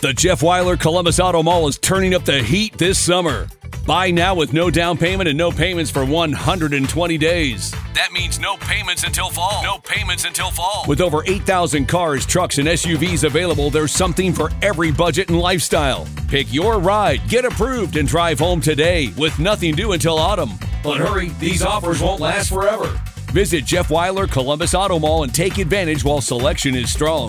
The Jeff Weiler Columbus Auto Mall is turning up the heat this summer. Buy now with no down payment and no payments for 120 days. That means no payments until fall. No payments until fall. With over 8,000 cars, trucks, and SUVs available, there's something for every budget and lifestyle. Pick your ride, get approved, and drive home today with nothing due until autumn. But hurry, these offers won't last forever. Visit Jeff Weiler Columbus Auto Mall and take advantage while selection is strong.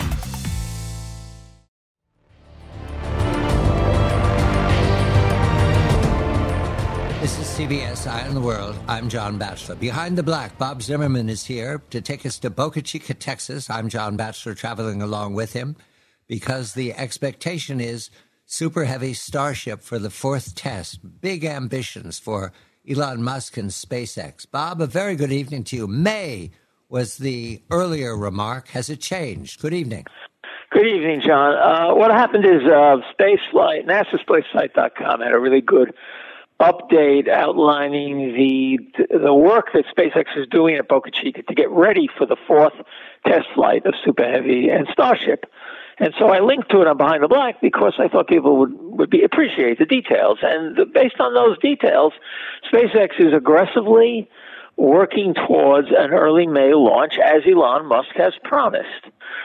This is CBS Eye on the World. I'm John Batchelor. Behind the Black, Bob Zimmerman is here to take us to Boca Chica, Texas. I'm John Batchelor, traveling along with him because the expectation is Super Heavy Starship for the fourth test. Big ambitions for Elon Musk and SpaceX. Bob, a very good evening to you. May was the earlier remark. Has it changed? Good evening. Good evening, John. What happened is Spaceflight, NASAspaceflight.com had a really good update outlining the work that SpaceX is doing at Boca Chica to get ready for the fourth test flight of Super Heavy and Starship. And so I linked to it on Behind the Black because I thought people would appreciate the details. And based on those details, SpaceX is aggressively working towards an early May launch, as Elon Musk has promised.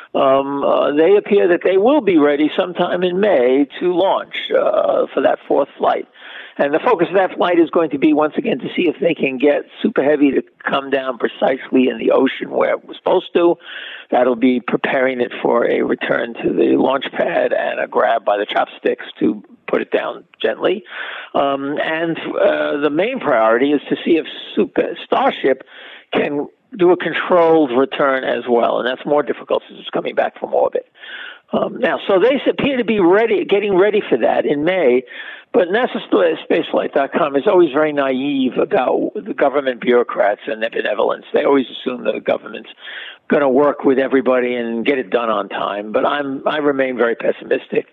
They appear that they will be ready sometime in May to launch for that fourth flight. And the focus of that flight is going to be, once again, to see if they can get Super Heavy to come down precisely in the ocean where it was supposed to. That'll be preparing it for a return to the launch pad and a grab by the chopsticks to put it down gently. And the main priority is to see if Starship can do a controlled return as well, and that's more difficult since it's coming back from orbit. Now, so they appear to be getting ready for that in May, but NASAspaceflight.com is always very naive about the government bureaucrats and their benevolence. They always assume that the government's going to work with everybody and get it done on time, but I remain very pessimistic.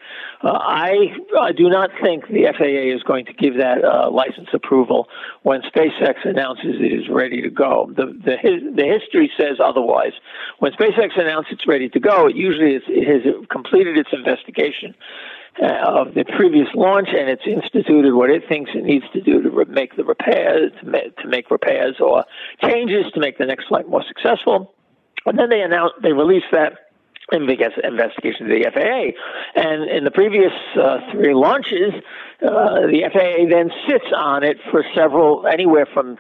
I do not think the FAA is going to give that license approval when SpaceX announces it is ready to go. The history says otherwise. When SpaceX announces it's ready to go, it usually it has completed its investigation of the previous launch, and it's instituted what it thinks it needs to do to make the repairs, to make repairs or changes to make the next flight more successful. And then they release that investigation to the FAA. And in the previous three launches, the FAA then sits on it for anywhere from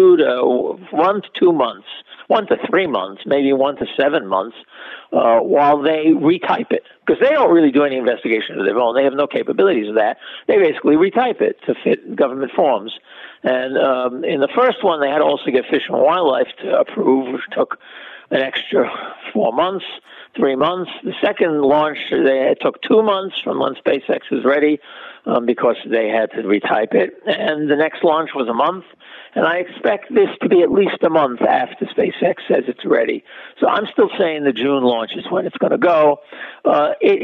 1 to 2 months, 1 to 3 months, maybe 1 to 7 months, while they retype it. Because they don't really do any investigation of their own. They have no capabilities of that. They basically retype it to fit government forms. And in the first one, they had to also get Fish and Wildlife to approve, which took an extra 4 months, 3 months. The second launch, it took 2 months from when SpaceX was ready because they had to retype it. And the next launch was a month. And I expect this to be at least a month after SpaceX says it's ready. So I'm still saying the June launch is when it's going to go. It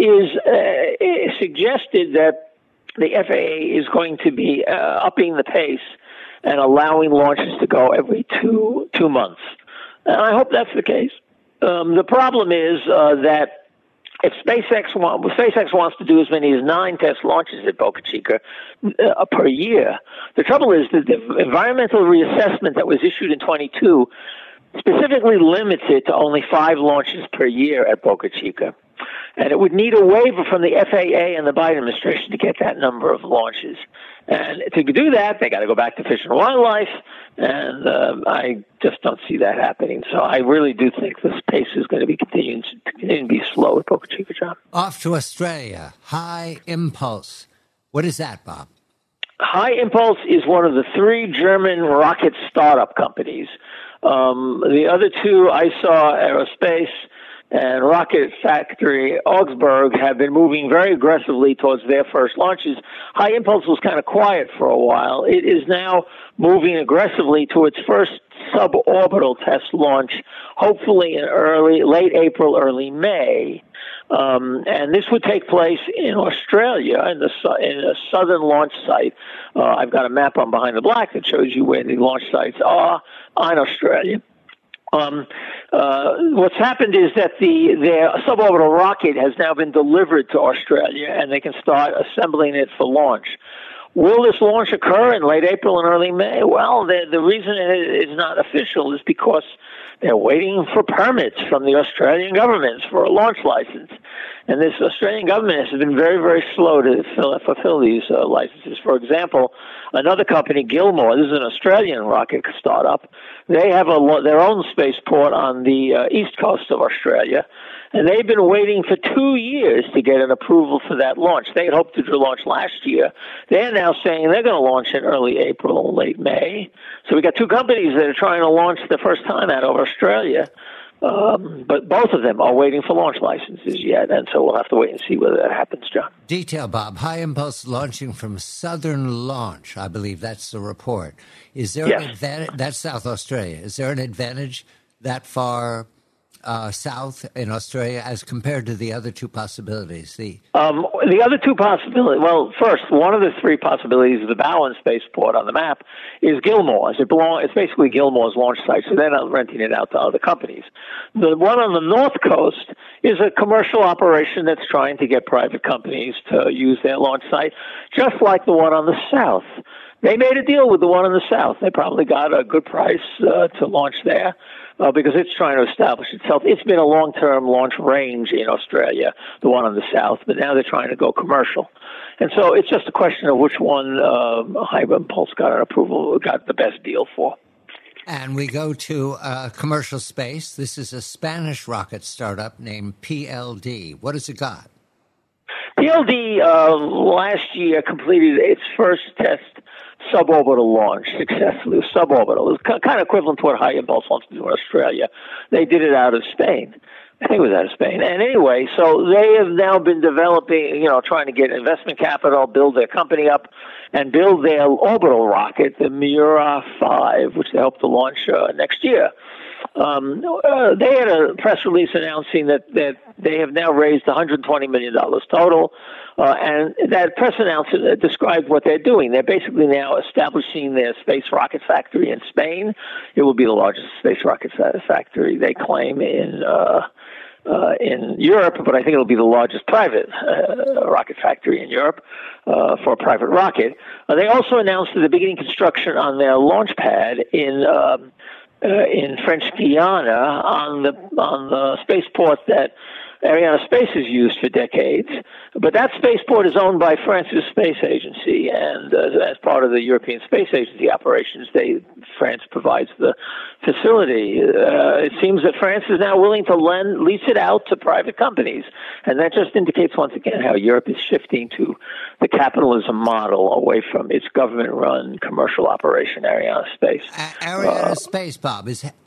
is suggested that the FAA is going to be upping the pace and allowing launches to go every two months. And I hope that's the case. The problem is that if SpaceX wants to do as many as 9 test launches at Boca Chica per year, the trouble is that the environmental reassessment that was issued in 22 specifically limits it to only 5 launches per year at Boca Chica. And it would need a waiver from the FAA and the Biden administration to get that number of launches. And to do that, they got to go back to Fish and Wildlife, and I just don't see that happening. So I really do think this pace is going to be continuing to be slow at Boca Chica, John. Off to Australia, High Impulse. What is that, Bob? High Impulse is one of the 3 German rocket startup companies. The other 2, ISAR Aerospace and Rocket Factory Augsburg, have been moving very aggressively towards their first launches. High Impulse was kind of quiet for a while. It is now moving aggressively to its first suborbital test launch, hopefully in late April, early May. And this would take place in Australia, in a southern launch site. I've got a map on Behind the Black that shows you where the launch sites are in Australia. What's happened is that their suborbital rocket has now been delivered to Australia, and they can start assembling it for launch. Will this launch occur in late April and early May? Well, the reason it is not official is because they're waiting for permits from the Australian government for a launch license. And this Australian government has been very, very slow to fulfill these licenses. For example, another company, Gilmore, this is an Australian rocket startup. They have their own spaceport on the east coast of Australia. And they've been waiting for 2 years to get an approval for that launch. They had hoped to launch last year. They're now saying they're going to launch in early April or late May. So we got two companies that are trying to launch the first time out of Australia. But both of them are waiting for launch licenses yet. And so we'll have to wait and see whether that happens, John. Detail, Bob. High Impulse launching from Southern Launch. I believe that's the report. Is there an advantage? That's South Australia. Is there an advantage that far south in Australia as compared to the other two possibilities? The other two possibilities, well, first, one of the three possibilities of the Bowen spaceport on the map is Gilmore's. It's basically Gilmore's launch site, so they're not renting it out to other companies. The one on the north coast is a commercial operation that's trying to get private companies to use their launch site, just like the one on the south. They made a deal with the one in the south. They probably got a good price to launch there. Because it's trying to establish itself. It's been a long-term launch range in Australia, the one in the south, but now they're trying to go commercial. And so it's just a question of which one High Impulse got the best deal for. And we go to commercial space. This is a Spanish rocket startup named PLD. What has it got? PLD last year completed its first test suborbital launch successfully. Suborbital. It was kind of equivalent to what High Impulse wants to do in Australia. They did it out of Spain. I think it was out of Spain. And anyway, so they have now been developing, trying to get investment capital, build their company up, and build their orbital rocket, the Miura 5, which they hope to launch next year. They had a press release announcing that they have now raised $120 million total, and that press announcement described what they're doing. They're basically now establishing their space rocket factory in Spain. It will be the largest space rocket factory, they claim, in Europe, but I think it'll be the largest private rocket factory in Europe for a private rocket. They also announced that they're beginning construction on their launch pad in French Guiana on the spaceport that Ariane Space has used for decades. But that spaceport is owned by France's space agency, and as part of the European Space Agency operations, France provides the facility. It seems that France is now willing to lease it out to private companies, and that just indicates once again how Europe is shifting to the capitalism model away from its government-run commercial operation, Ariane Space. Ariane Space, Bob,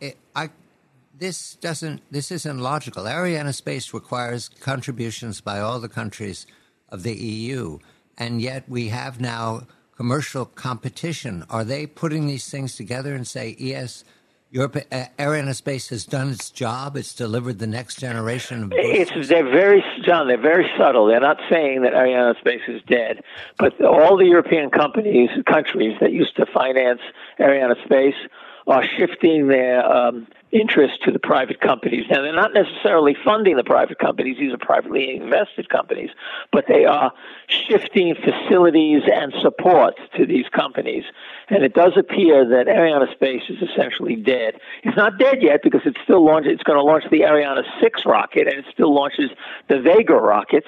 This isn't logical. Ariane Space requires contributions by all the countries of the EU, and yet we have now commercial competition. Are they putting these things together and say, yes, Ariane Space has done its job, it's delivered the next generation of boosters? They're very subtle. They're not saying that Ariane Space is dead, but all the European countries that used to finance Ariane Space are shifting their interest to the private companies. Now, they're not necessarily funding the private companies. These are privately invested companies, but they are shifting facilities and support to these companies. And it does appear that Ariane Space is essentially dead. It's not dead yet because it's going to launch the Ariane 6 rocket, and it still launches the Vega rockets.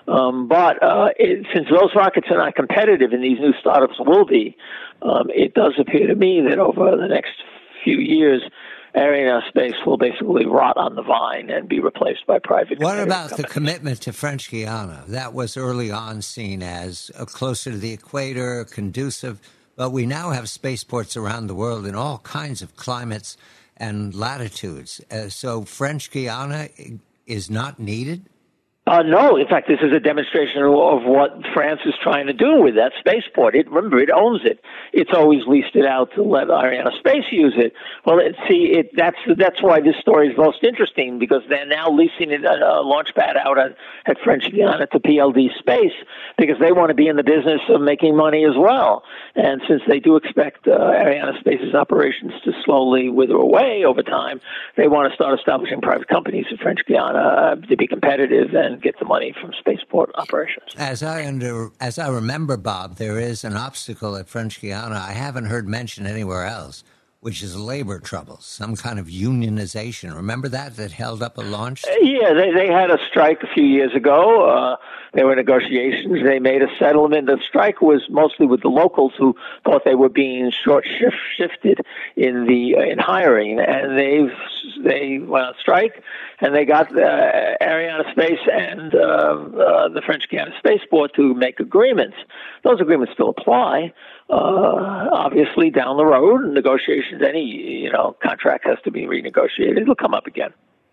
Since those rockets are not competitive and these new startups will be, it does appear to me that over the next few years, Ariane Space will basically rot on the vine and be replaced by private What about companies. the commitment to French Guiana? That was early on seen as closer to the equator, conducive, but we now have spaceports around the world in all kinds of climates and latitudes. So French Guiana is not needed? No, in fact, this is a demonstration of what France is trying to do with that spaceport. Remember, it owns it. It's always leased it out to let Arianespace use it. Well, that's why this story is most interesting, because they're now leasing it, a launch pad out at French Guiana to PLD Space, because they want to be in the business of making money as well. And since they do expect Arianespace's operations to slowly wither away over time, they want to start establishing private companies in French Guiana to be competitive and get the money from spaceport operations. As I remember, Bob, there is an obstacle at French Guiana I haven't heard mentioned anywhere else, which is labor troubles, some kind of unionization. Remember that held up a launch? Yeah, they had a strike a few years ago. There were negotiations. They made a settlement. The strike was mostly with the locals who thought they were being shifted in hiring, and they went on strike, and they got Arianespace and the French Guiana Spaceport to make agreements. Those agreements still apply. Obviously, down the road, negotiations, any contract has to be renegotiated. It'll come up again.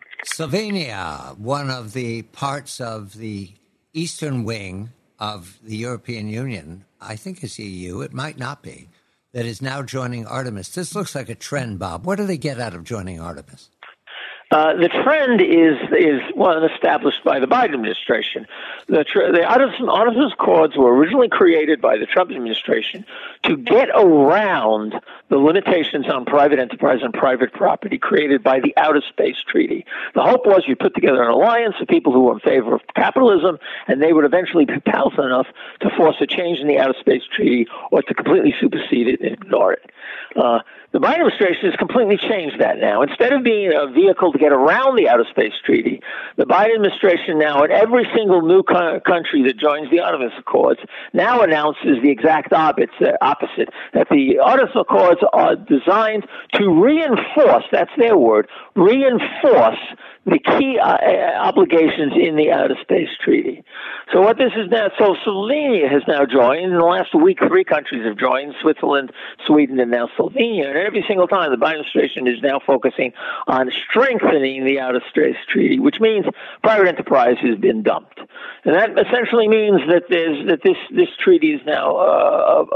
Slovenia, one of the parts of the eastern wing of the European Union, I think it's EU, it might not be, that is now joining Artemis. This looks like a trend, Bob. What do they get out of joining Artemis? The trend is one established by the Biden administration. The Artemis Accords were originally created by the Trump administration to get around the limitations on private enterprise and private property created by the Outer Space Treaty. The hope was you put together an alliance of people who were in favor of capitalism, and they would eventually be powerful enough to force a change in the Outer Space Treaty or to completely supersede it and ignore it. The Biden administration has completely changed that now. Instead of being a vehicle to get around the Outer Space Treaty, the Biden administration now, at every single new country that joins the Artemis Accords, now announces the exact opposite, that the Artemis Accords are designed to reinforce, that's their word, reinforce the key obligations in the Outer Space Treaty. So what this is now, so Slovenia has now joined. In the last week, 3 countries have joined, Switzerland, Sweden, and now Slovenia. And every single time, the Biden administration is now focusing on strengthening the Outer Space Treaty, which means private enterprise has been dumped. And that essentially means that this treaty is now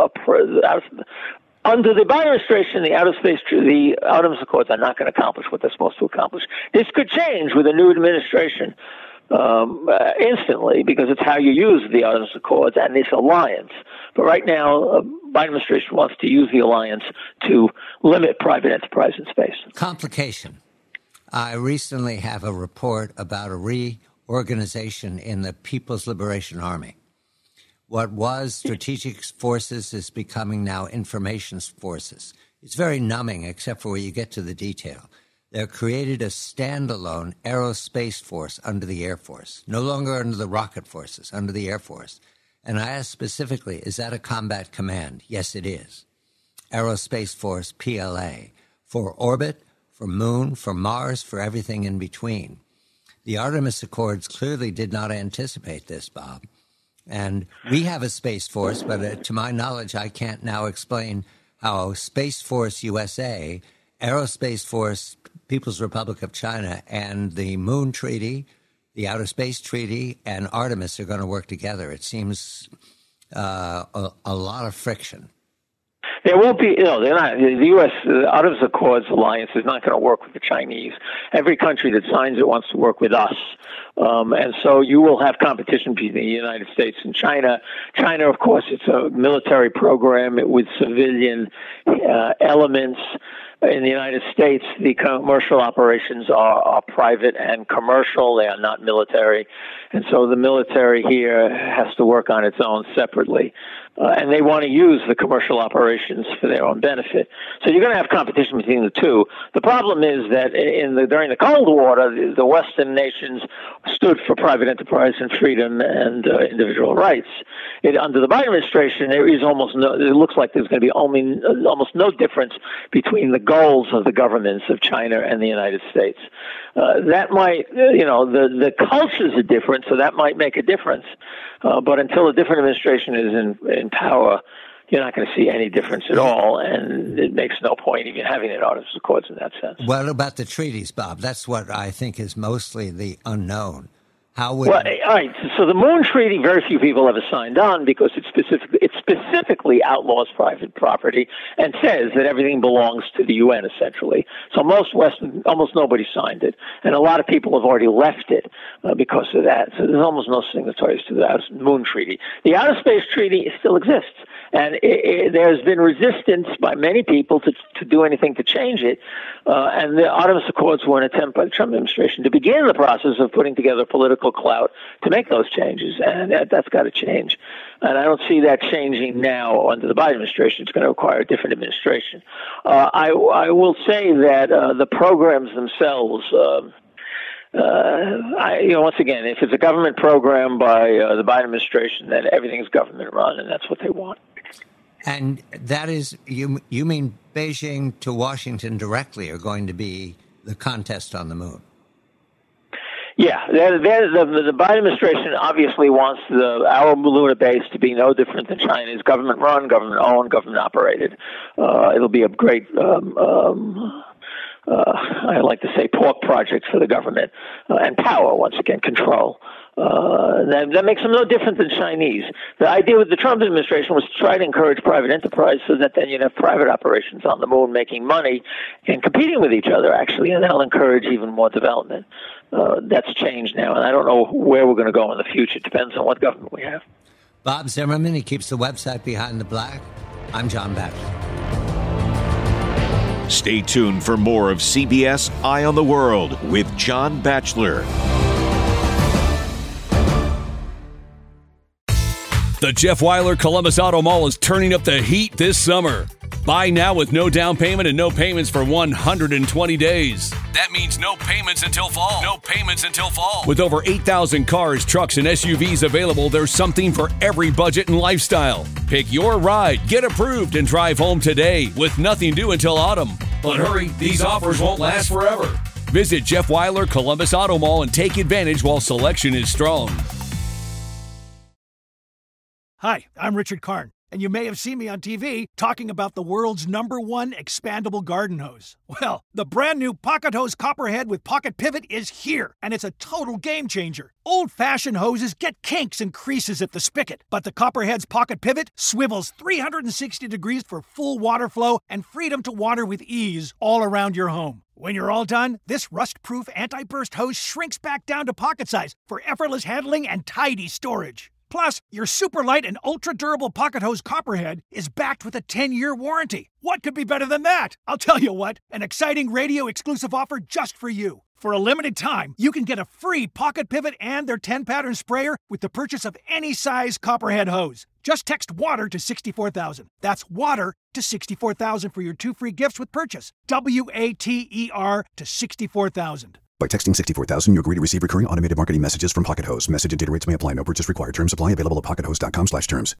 under the Biden administration, the Artemis Accords are not going to accomplish what they're supposed to accomplish. This could change with a new administration instantly, because it's how you use the Artemis Accords and this alliance. But right now, Biden administration wants to use the alliance to limit private enterprise in space. Complication. I recently have a report about a reorganization in the People's Liberation Army. What was strategic forces is becoming now information forces. It's very numbing, except for where you get to the detail. They've created a standalone aerospace force under the Air Force, no longer under the rocket forces, under the Air Force. And I asked specifically, is that a combat command? Yes, it is. Aerospace Force, PLA, for orbit, for moon, for Mars, for everything in between. The Artemis Accords clearly did not anticipate this, Bob. And we have a Space Force, but to my knowledge, I can't now explain how Space Force USA, Aerospace Force, People's Republic of China, and the Moon Treaty, the Outer Space Treaty, and Artemis are going to work together. It seems a lot of friction. There won't be, they're not. The U.S. Artemis Accords alliance is not going to work with the Chinese. Every country that signs it wants to work with us. And so you will have competition between the United States and China. China, of course, it's a military program with civilian elements. In the United States, the commercial operations are private and commercial. They are not military. And so the military here has to work on its own separately. And they want to use the commercial operations for their own benefit. So you're going to have competition between the two. The problem is that during the Cold War, the Western nations stood for private enterprise and freedom and individual rights. Under the Biden administration, there is it looks like there's going to be almost no difference between the goals of the governments of China and the United States. That might, the cultures are different, so that might make a difference. But until a different administration is in power, you're not going to see any difference at all, and it makes no point even having an Artemis Accords in that sense. What about the treaties, Bob? That's what I think is mostly the unknown. How would... Well, all right. So the Moon Treaty, very few people ever signed on because it specifically outlaws private property and says that everything belongs to the UN, essentially. So almost nobody signed it, and a lot of people have already left it because of that. So there's almost no signatories to the Moon Treaty. The Outer Space Treaty still exists, and there's been resistance by many people to do anything to change it. And the Artemis Accords were an attempt by the Trump administration to begin the process of putting together political clout to make those changes, and that's got to change. And I don't see that changing now under the Biden administration. It's going to require a different administration. I will say that the programs themselves, once again, if it's a government program by the Biden administration, then everything's government run, and that's what they want. And that is, you mean Beijing to Washington directly are going to be the contest on the moon? Yeah, the Biden administration obviously wants our lunar base to be no different than China's, government-run, government-owned, government-operated. It'll be a great, I like to say, pork project for the government, and power, once again, control. That makes them no different than Chinese. The idea with the Trump administration was to try to encourage private enterprise so that then you'd have private operations on the moon making money and competing with each other, actually, and that'll encourage even more development. That's changed now, and I don't know where we're going to go in the future. It depends on what government we have. Bob Zimmerman, he keeps the website Behind the Black. I'm John Batchelor. Stay tuned for more of CBS Eye on the World with John Batchelor. The Jeff Weiler Columbus Auto Mall is turning up the heat this summer. Buy now with no down payment and no payments for 120 days. That means no payments until fall. No payments until fall. With over 8,000 cars, trucks, and SUVs available, there's something for every budget and lifestyle. Pick your ride, get approved, and drive home today with nothing due until autumn. But hurry, these offers won't last forever. Visit Jeff Weiler Columbus Auto Mall and take advantage while selection is strong. Hi, I'm Richard Karn, and you may have seen me on TV talking about the world's #1 expandable garden hose. Well, the brand new Pocket Hose Copperhead with Pocket Pivot is here, and it's a total game changer. Old-fashioned hoses get kinks and creases at the spigot, but the Copperhead's Pocket Pivot swivels 360 degrees for full water flow and freedom to water with ease all around your home. When you're all done, this rust-proof anti-burst hose shrinks back down to pocket size for effortless handling and tidy storage. Plus, your super light and ultra-durable Pocket Hose Copperhead is backed with a 10-year warranty. What could be better than that? I'll tell you what, an exciting radio-exclusive offer just for you. For a limited time, you can get a free Pocket Pivot and their 10-pattern sprayer with the purchase of any size Copperhead hose. Just text WATER to 64,000. That's WATER to 64,000 for your 2 free gifts with purchase. WATER to 64,000. By texting 64,000, you agree to receive recurring automated marketing messages from Pocket Hose. Message and data rates may apply. No purchase required. Terms apply. Available at pockethose.com/terms.